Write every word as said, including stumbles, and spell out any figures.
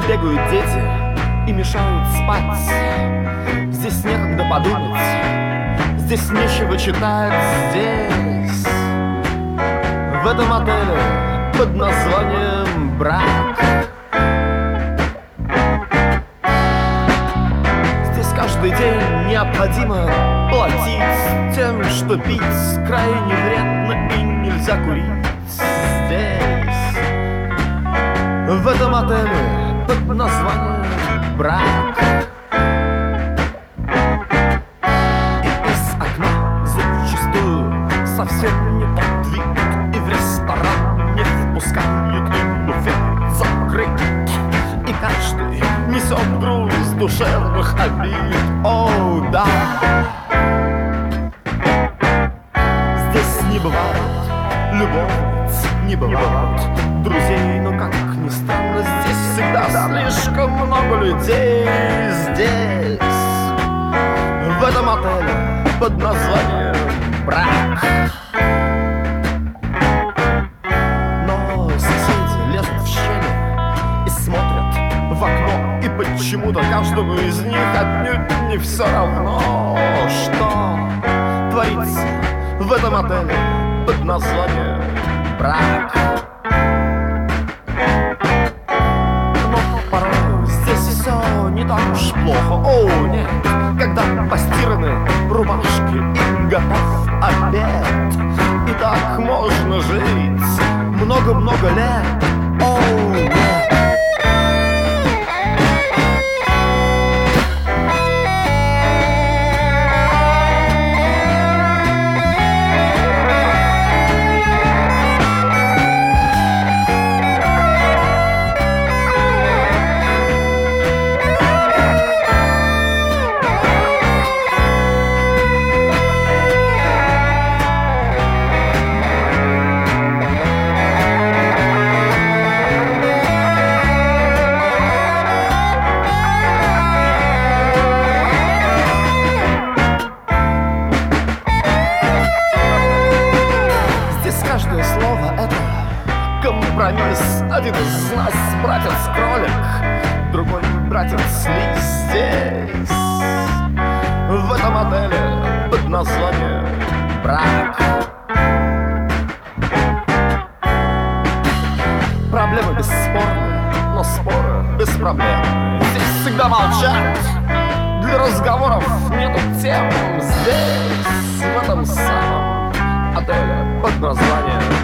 бегают дети и мешают спать. Здесь некогда подумать, здесь нечего читать. Здесь, в этом отеле под названием «Брак», здесь каждый день необходимо платить тем, что пить крайне вредно и нельзя курить. Здесь, в этом отеле под названием «Брак», и из окна зачастую совсем не тот вид, и в ресторан не впускают, и буфет закрыт, и каждый несет груз душевных обид. О, да! Здесь не бывает любовниц, не бывает друзей, но, как ни странно, здесь всегда слишком много людей. Здесь, в этом отеле под названием «Брак». Но соседи лезут в щели и смотрят в окно, и почему-то каждому из них отнюдь не все равно, что творится в этом отеле под названием «Брак». Но порой здесь все не так уж плохо. О, нет, когда постираны рубашки и готов обед, и так можно жить много-много лет. О, нет. Каждое слово — это компромисс. Один из нас братец-кролик, другой братец-лис. Здесь, в этом отеле под названием «Брак». Проблемы бесспорны, но споры без проблем. Здесь всегда молчат, для разговоров нету тем. Здесь, в этом самом отеле под названием